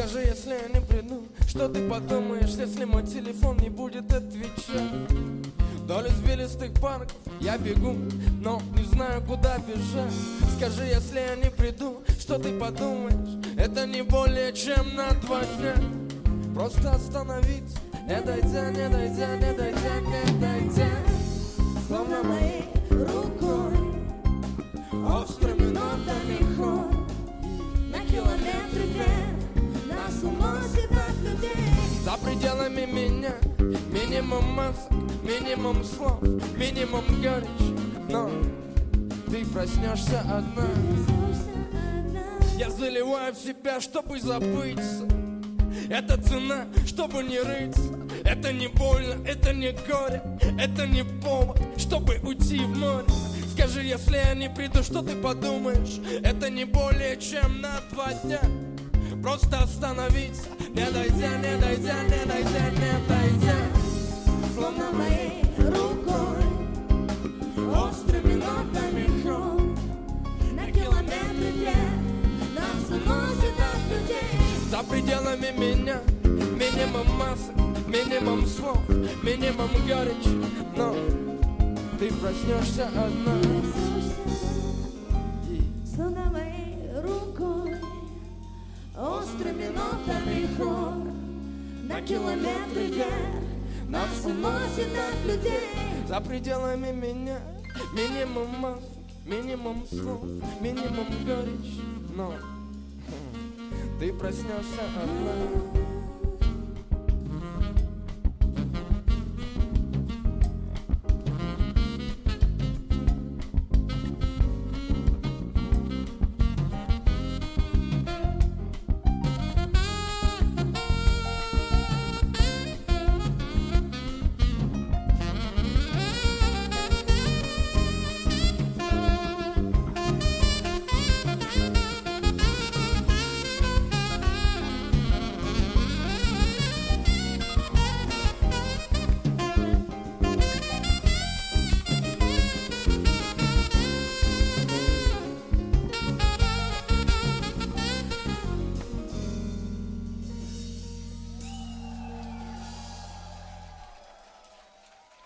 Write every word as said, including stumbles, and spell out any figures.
Скажи, если я не приду, что ты подумаешь, если мой телефон не будет отвечать? Вдоль извилистых парков я бегу, но не знаю, куда бежать. Скажи, если я не приду, что ты подумаешь? Это не более чем на два дня. Просто остановиться, не дойдя, не дойдя, не дойдя, не дойдя. Словно моей рукой, острыми нотами хор. На километры вверх нас уносит от людей. За пределами меня минимум масок, минимум слов, минимум горечь. Но ты проснешься одна. Я заливаю в себя, чтобы забыться. Это цена, чтобы не рыться. Это не больно, это не горе. Это не повод, чтобы уйти в море. Скажи, если я не приду, что ты подумаешь? Это не более чем на два дня. Просто остановиться, не дойдя, не дойдя, не дойдя, не дойдя. Словно моей рукой, острыми нотами хор. На километры вверх нас уносит от людей. За пределами меня минимум масок, минимум слов, минимум горечи. Но ты проснешься одна. Словно моей рукой, острыми нотами хор. На километры вверх нас уносит от людей. За пределами меня минимум масок, минимум слов, минимум горечи. Но ты проснешься одна.